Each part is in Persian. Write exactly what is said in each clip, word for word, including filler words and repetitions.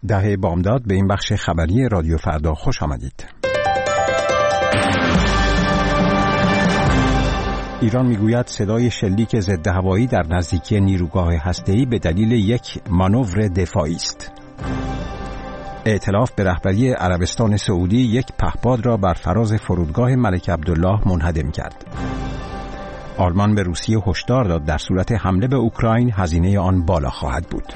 ده بامداد به این بخش خبری رادیو فردا خوش آمدید. ایران میگوید صدای شلیک ضد هوایی در نزدیکی نیروگاه هسته‌ای به دلیل یک مانور دفاعی است. ائتلاف به رهبری عربستان سعودی یک پهپاد را بر فراز فرودگاه ملک عبدالله منهدم کرد. آلمان به روسیه هشدار داد در صورت حمله به اوکراین هزینه آن بالا خواهد بود.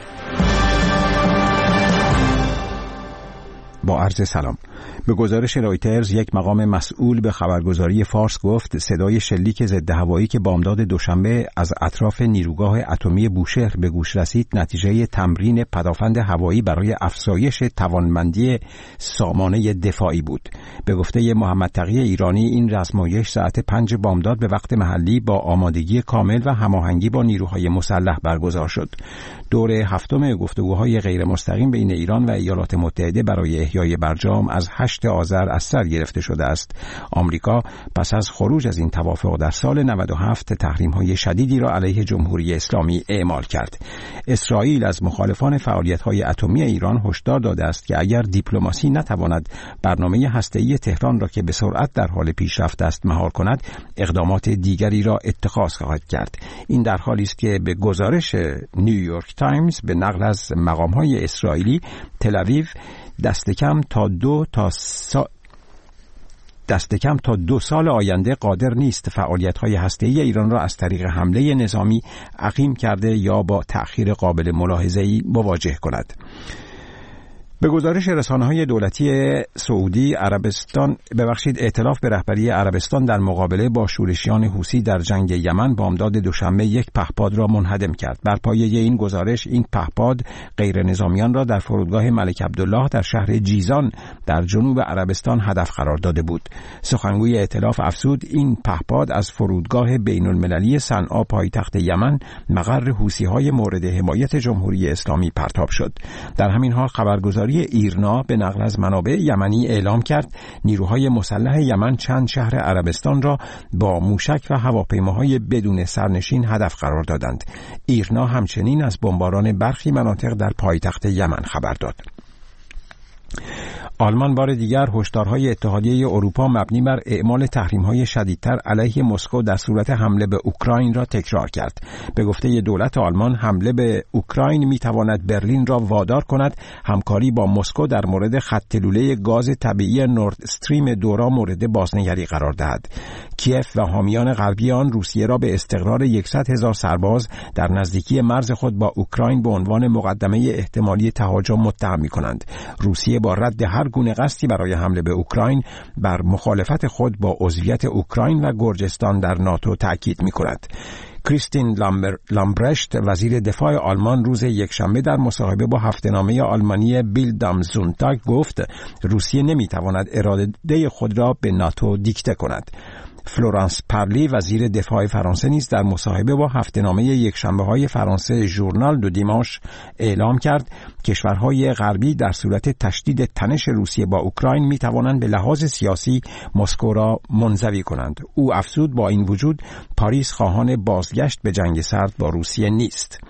با عرض سلام. به گزارش رایترز یک مقام مسئول به خبرگزاری فارس گفت صدای شلیک ضد هوایی که بامداد دوشنبه از اطراف نیروگاه اتمی بوشهر به گوش رسید نتیجه تمرین پدافند هوایی برای افزایش توانمندی سامانه دفاعی بود. به گفته محمد تقی ایرانی این رزمایش ساعت پنج بامداد به وقت محلی با آمادگی کامل و هماهنگی با نیروهای مسلح برگزار شد. دور هفتم گفتگوهای غیر مستقیم بین ایران و ایالات متحده برای احیای برجام از هشت آذر از سر گرفته شده است. آمریکا پس از خروج از این توافق در سال نود و هفت تحریم‌های شدیدی را علیه جمهوری اسلامی اعمال کرد. اسرائیل از مخالفان فعالیت‌های اتمی ایران هشدار داده است که اگر دیپلماسی نتواند برنامه هسته‌ای تهران را که به سرعت در حال پیشرفت است مهار کند، اقدامات دیگری را اتخاذ خواهد کرد. این در حالی است که به گزارش نیویورک تایمز به نقل از مقام‌های اسرائیلی، تل‌آویو دست کم تا دو تا سا... دست کم تا دو سال آینده قادر نیست فعالیت‌های هسته‌ای ایران را از طریق حمله نظامی عقیم کرده یا با تأخیر قابل ملاحظه‌ای مواجه کند. به گزارش رسانه‌های دولتی سعودی، عربستان ببخشید ائتلاف به رهبری عربستان در مقابله با شورشیان حوثی در جنگ یمن بامداد دوشنبه یک پهپاد را منهدم کرد. بر پایه این گزارش این پهپاد غیر نظامیان را در فرودگاه ملک عبدالله در شهر جیزان در جنوب عربستان هدف قرار داده بود. سخنگوی ائتلاف افزود این پهپاد از فرودگاه بین‌المللی صنعا پایتخت یمن مقر حوثی‌های مورد حمایت جمهوری اسلامی پرتاب شد. در همین حال خبرگزاری ایرنا به نقل از منابع یمنی اعلام کرد نیروهای مسلح یمن چند شهر عربستان را با موشک و هواپیماهای بدون سرنشین هدف قرار دادند. ایرنا همچنین از بمباران برخی مناطق در پایتخت یمن خبر داد. آلمان بار دیگر هشدارهای اتحادیه اروپا مبنی بر اعمال تحریم‌های شدیدتر علیه مسکو در صورت حمله به اوکراین را تکرار کرد. به گفته دولت آلمان حمله به اوکراین می‌تواند برلین را وادار کند همکاری با مسکو در مورد خط لوله گاز طبیعی نورد استریم دو را مورد بازنگری قرار دهد. کیف و حامیان غربی آن روسیه را به استقرار صد هزار سرباز در نزدیکی مرز خود با اوکراین به عنوان مقدمه احتمالی تهاجم متهم می‌کنند. روسیه با رد هر گونه قصدی برای حمله به اوکراین بر مخالفت خود با عضویت اوکراین و گرجستان در ناتو تأکید می‌کند. کریستین لامبر، لامبرشت وزیر دفاع آلمان روز یکشنبه در مصاحبه با هفته‌نامه آلمانی بیلد ام زونتاگ گفت روسیه نمی‌تواند اراده خود را به ناتو دیکته کند. فلورانس پارلی وزیر دفاع فرانسه نیز در مصاحبه با هفته‌نامه یکشنبه‌های فرانسه ژورنال دو دیمانش اعلام کرد کشورهای غربی در صورت تشدید تنش روسیه با اوکراین می‌توانند به لحاظ سیاسی مسکو را منزوی کنند. او افزود با این وجود پاریس خواهان بازگشت به جنگ سرد با روسیه نیست.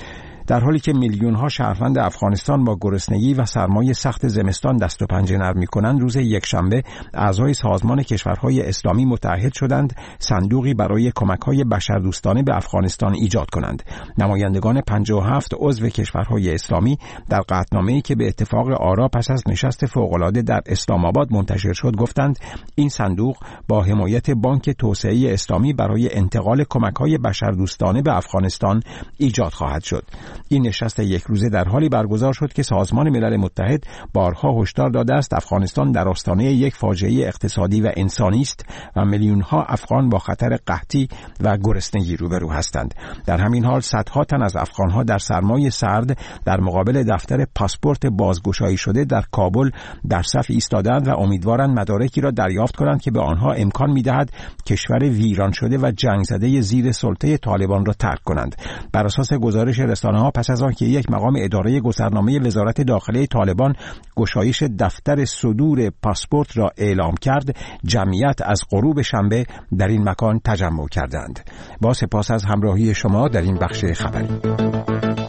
در حالی که میلیون‌ها شهروند افغانستان با گرسنگی و سرمای سخت زمستان دست و پنجه نرم می‌کنند، روز یکشنبه اعضای سازمان کشورهای اسلامی متحد شدند صندوقی برای کمک‌های بشردوستانه به افغانستان ایجاد کنند. نمایندگان پنجاه و هفت عضو کشورهای اسلامی در قطعنامه‌ای که به اتفاق آرا پس از نشست فوق‌العاده در اسلام آباد منتشر شد گفتند این صندوق با حمایت بانک توسعه اسلامی برای انتقال کمک‌های بشردوستانه به افغانستان ایجاد خواهد شد. این نشست یک روزه در حالی برگزار شد که سازمان ملل متحد بارها هشدار داده است افغانستان در آستانه یک فاجعه اقتصادی و انسانی است و میلیون‌ها افغان با خطر قحطی و گرسنگی روبرو هستند. در همین حال صدها تن از افغان‌ها در سرمای سرد در مقابل دفتر پاسپورت بازگشایی شده در کابل در صف ایستادند و امیدوارند مدارکی را دریافت کنند که به آنها امکان می‌دهد کشور ویران شده و جنگ زده زیر سلطه طالبان را ترک کنند. بر اساس گزارش رسانه‌ها پس از آن که یک مقام اداره گذرنامه وزارت داخله طالبان گشایش دفتر صدور پاسپورت را اعلام کرد، جمعیت از غروب شنبه در این مکان تجمع کردند. با سپاس از همراهی شما در این بخش خبری.